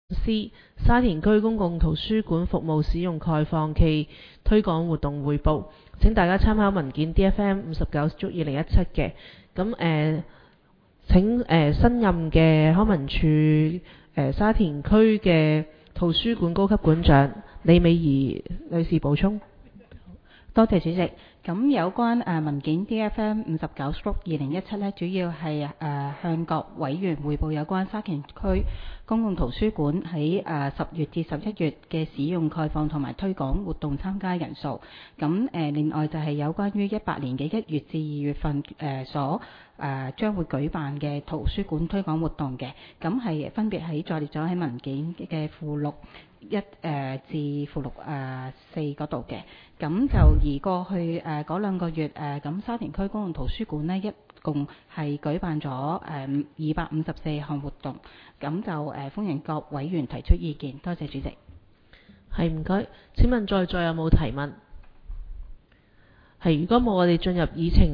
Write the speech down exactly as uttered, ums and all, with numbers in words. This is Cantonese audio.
C 沙田區公共圖書館服務使用概況暨推廣活動匯報。請大家參考文件 D F M 五十九足二零一七嘅。咁誒、呃，請誒、呃、新任嘅康文署誒、呃、沙田區嘅圖書館高級館長李美儀女士補充。 多謝主席。咁有關誒、呃、文件 D F M 五十九足二零一七咧，主要係誒、呃、向各委員彙報有關沙田區公共圖書館喺誒十月至十一月嘅使用概況同埋推廣活動參加人數。咁誒、呃、另外就係有關於一八年嘅一月至二月份誒、呃、所誒將、呃、會舉辦嘅圖書館推廣活動嘅。咁係分別喺載列咗喺文件嘅附錄一誒、呃、至附錄誒四嗰度嘅。咁就而過去誒嗰、呃、兩個月誒，咁、呃、沙田區公共圖書館呢，一共係舉辦咗誒二百五十四項活動。咁就誒、呃、歡迎各委員提出意見。多謝主席。 係，唔該。請問在座有冇提問？係，如果冇，我哋進入議程。